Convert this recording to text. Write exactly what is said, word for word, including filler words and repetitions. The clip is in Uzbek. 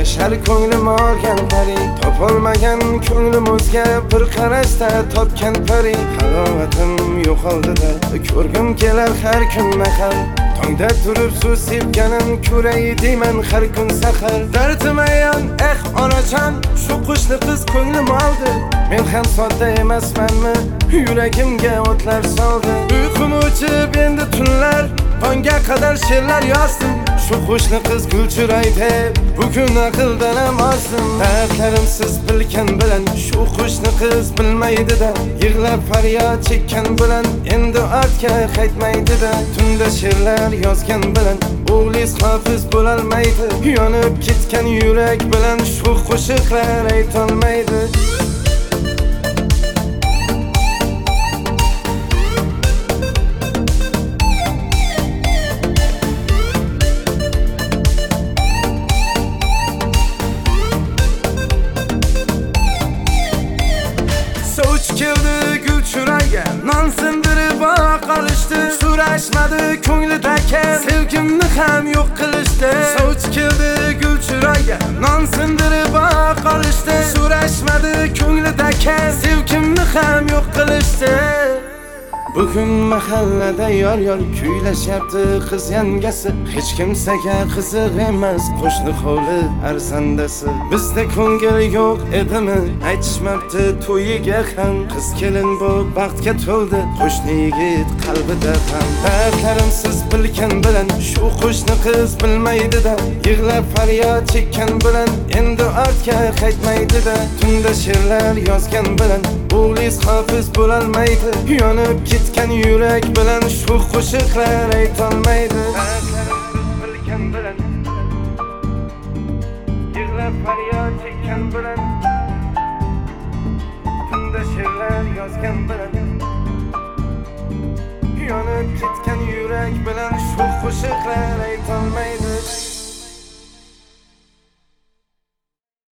yashar ko'nglim olgan pari, topolmagan ko'nglimizga bir qarashda topgan pari. Halovatim yo'qoldi-da, ko'rgim kelar har kun mahal. Tongda turib suv sepganim ko'ray deyman har kun sahar. Dardim ayon, eh onajon, shu qo'shni qiz ko'nglim oldi. Men ham sodda emasmanmi, yuragimga o'tlar soldi. Uyqum o'chib endi tunlar, tongga qadar she'rlar yozdim. Shu qo'shni qiz gulchiraydi, bugun aqldan ham ozdim. Dardlarim siz bilgan bilan, shu qo'shni qiz bilmaydi-da. Yig'lab faryod chekkan bilan, endi ortga qaytmaydi-da. Tunda she'rlar yozgan bilan, o'g'liz hofiz bo'lolmaydi. Yonib ketgan yurak bilan, shu qo'shiqlar aytolmaydi. Keldi gul churayga, non sindirib qolishdi. So'rashmadi ko'nglidagi sevgimni ham yo'q qilishdi. Sovch keldi gul churayga, non sindirib qolishdi. So'rashmadi ko'nglidagi sevgimni ham yo'q qilishdi. Bugun mahallada yor-yor kuylashyapti qiz yangasi. Hech kimsaga qiziq emas qo'shni hovli arzandasi. Bizda ko'ngil yo'q edimi, aytishmabdi to'yiga ham. Qiz kelin bu baxtga to'ldi, qo'shni yigit qalbida ham. Dardlarim siz bilgan bilan, shu qo'shni qiz bilmaydi-da. Yig'lab faryod chekkan bilan, endi ortga qaytmaydi-da. Tunda she'rlar yozgan bilan, o'g'liz hofiz bo'lolmaydi. Yonib ketgan yurak bilan, shu qo'shiqlar aytolmaydi. Bilgan bilan, yig'lab faryod chekkan bilan, tunda she'rlar yozgan bilan, yonib ketgan yurak bilan, shu qo'shiqlar aytolmaydi.